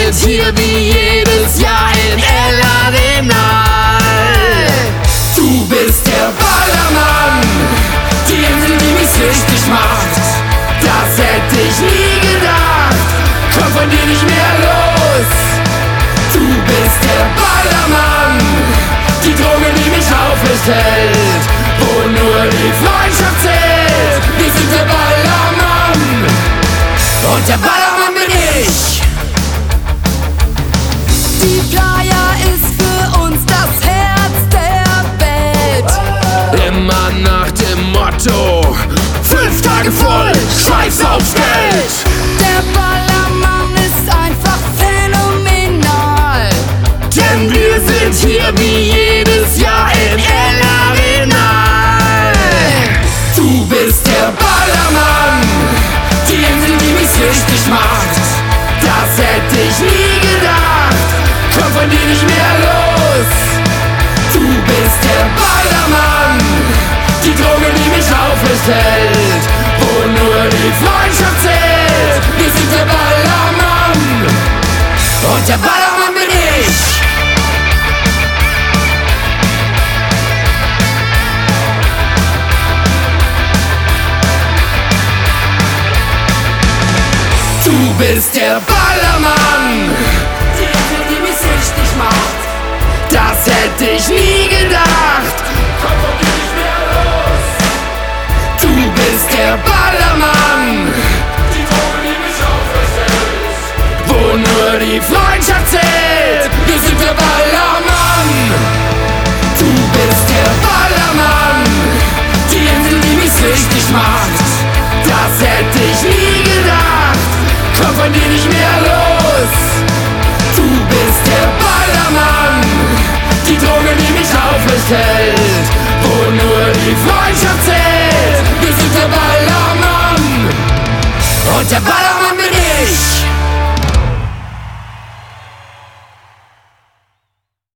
sind hier wie jedes Jahr in El Arenal. Du bist der Ballermann, die Insel, die mich süchtig macht. Das hätte ich nie gedacht, komm von dir nicht mehr los. Du bist der Ballermann, die Droge, die mich aufrecht hält, wo nur die Freundschaft zählt. Wir sind der Ballermann und der Ballermann bin ich. Die Playa ist für uns das Herz der Welt. Immer nach dem Motto: 5 Tage voll, scheiß aufs Geld. Der Ballermann ist einfach phänomenal. Denn wir sind hier wie jedes Jahr in El Arenal. Du bist der Ballermann, die Insel, die mich süchtig macht. Das hätte ich nie gedacht, komm von dir nicht mehr los. Du bist der Ballermann, die Droge, die mich aufrecht hält, wo nur die Freundschaft zählt. Wir sind der Ballermann und der Ballermann bin ich. Du bist der Ballermann, die Insel, die mich süchtig macht. Das hätte ich nie gedacht, komm von dir nicht mehr los. Du bist der Ballermann, die Droge, die mich aufrecht hält, wo nur die Freundschaft zählt. Wir sind der Ballermann. Du bist der Ballermann, die Insel, die mich süchtig macht. Das hätte ich nie gedacht, komm von dir nicht mehr los. Du bist der Ballermann, die Droge, die mich aufrecht hält, wo nur die Freundschaft zählt. Wir sind der Ballermann und der Ballermann bin ich.